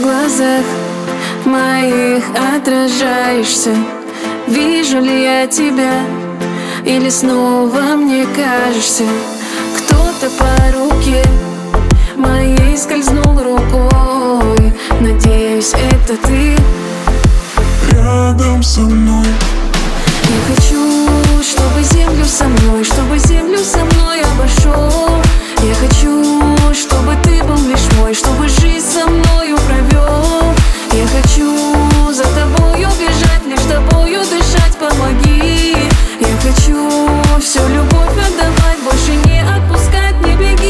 глазах моих отражаешься. Вижу ли я тебя, или снова мне кажешься? Кто-то по руке моей скользнул рукой. Надеюсь, это ты рядом со мной. Я хочу, чтобы землю со мной, чтобы землю со мной обошел. Я хочу, чтобы ты был лишь мой, чтобы жизнь со мною провел. Я хочу за тобою бежать, лишь тобою дышать, помоги. Я хочу всю любовь отдавать, больше не отпускать, не беги.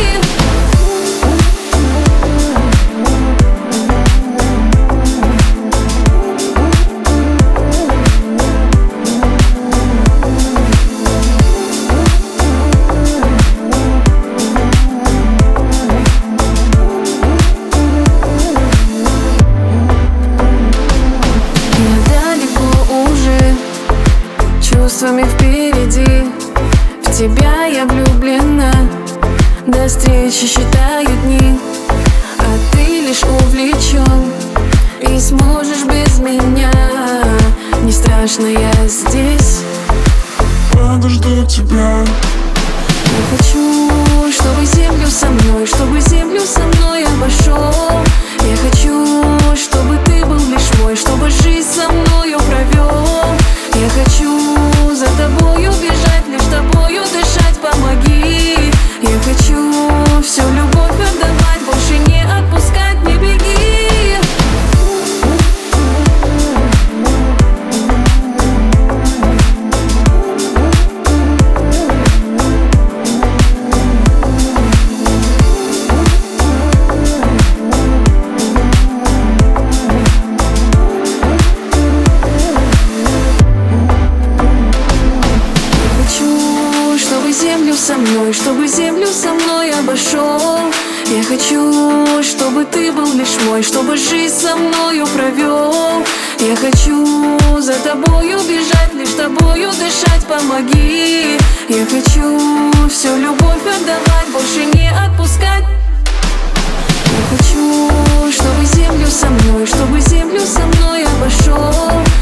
Чувствами впереди, в тебя я влюблена. До встречи считаю дни, а ты лишь увлечен и сможешь без меня. Не страшно, я здесь, Подожду тебя. я хочу, чтобы землю со мной, чтобы землю со мной обошел. Я хочу, чтобы ты был лишь мой, чтобы жизнь со мною провел. Я хочу за тобою бежать, лишь тобою дышать, помоги. Я хочу всю любовь отдавать, больше не отпускать, не беги. Землю со мной, чтобы землю со мной обошел. Я хочу, чтобы ты был лишь мой, чтобы жизнь со мною провел. Я хочу за тобою бежать, лишь тобою дышать, помоги. Я хочу всю любовь отдавать, больше не отпускать. Я хочу, чтобы землю со мной, чтобы землю со мной обошел.